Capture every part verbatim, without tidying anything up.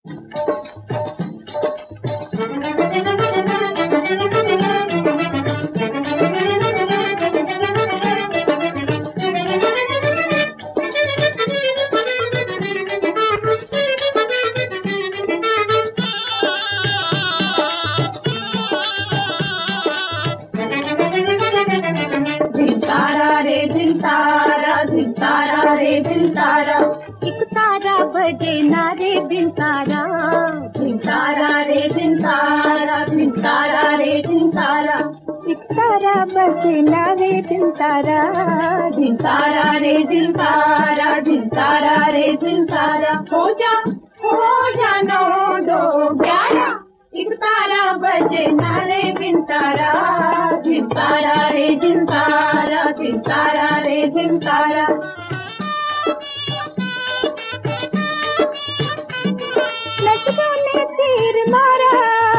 तारा रे दिन तारा, दिन तारा रे दिन तारा, एक तारा बजे ना रे दिन तारा, दिन तारा रे दिन तारा, दिन तारा रे दिन तारा, एक तारा बजे ना रे दिन तारा, दिन तारा रे दिन तारा, दिन तारा रे दिन तारा, हो जा हो जा नौ दो ग्यारह, एक तारा बजे ना रे दिन तारा, दिन तारा रे दिन तारा, दिन तारा रे दिन तारा। नजरों ने तीर मारा,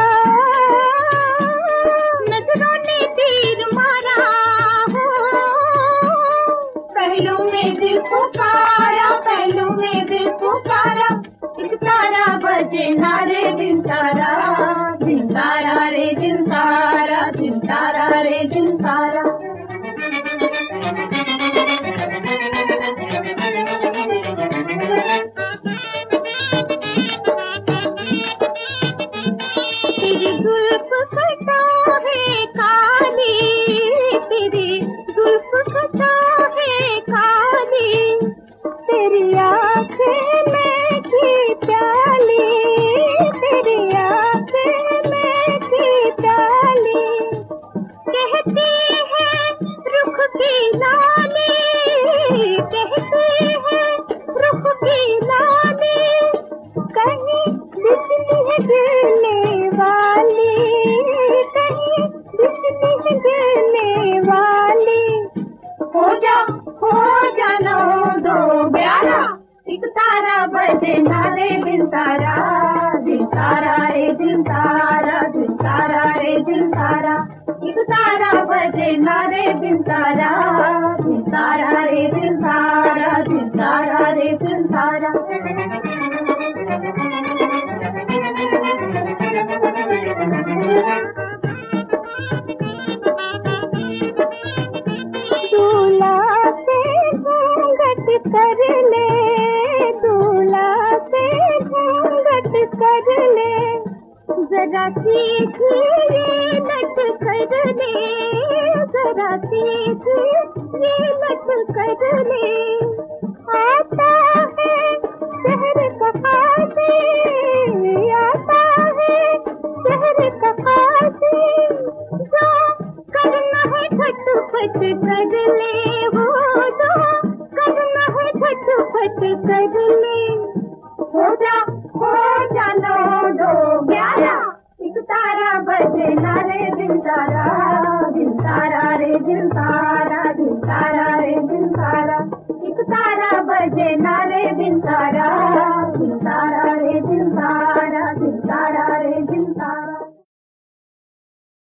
नजरों ने तीर मारा, पहलू में दिल पुकारा, पहलू में दिल पुकारा, एक तारा बजे ना रे दिन तारा, दिन तारा रे दिन तारा, दिन तारा रे दिन तारा। तेरी जुल्फ कटा है काली, तेरी जुल्फ कटा है काली, तेरी आँखें में की प्याली, तेरी आँखें में की प्याली, कहती है रुख की लाली, कहती है रुख की लाली, कहीं बिजली है गिरने वाली, कहीं बिजली है गिरने वाली, हो जा हो जा नौ दो ग्यारह, एक तारा बजे ना रे दिन तारा, दिन तारा रे दिन तारा, दिन तारा रे दिन तारा, एक तारा बजे ना रे दिन तारा, दिन तारा रे दिन तारा, दिन तारा रे दिन तारा। दूल्हा से घूंघट कर ले, दूल्हा से घूंघट कर ले, जरा सीधी ये लट कर ले, जरा सीधी ये लट कर ले, आता है शहर का काजी, आता है शहर का काजी, जो करना है झटपट कर ले, वो जो करना है झटपट कर ले, हो जा हो जा नौ दो ग्यारह, एक तारा बजे ना रे दिन तारा, दिन तारा रे दिन तारा, दिन तारा रे दिन तारा, एक तारा बजे ना रे दिन तारा।